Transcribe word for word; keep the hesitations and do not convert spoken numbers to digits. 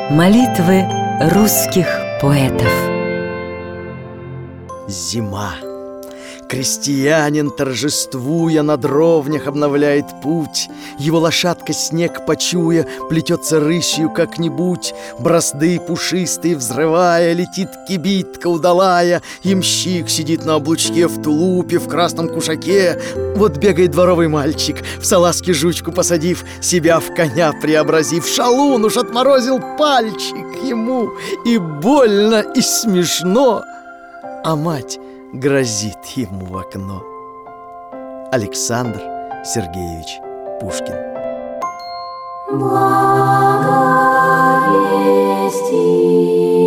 Молитвы русских поэтов. Зима. Крестьянин, торжествуя, на дровнях обновляет путь. Его лошадка, снег почуя, плетется рысью как-нибудь. Бразды пушистые взрывая, летит кибитка удалая. Ямщик сидит на облучке в тулупе, в красном кушаке. Вот бегает дворовый мальчик, в салазке жучку посадив, себя в коня преобразив. Шалун уж отморозил пальчик ему, и больно, и смешно. А мать грозит ему в окно. Александр Сергеевич Пушкин. Благовести.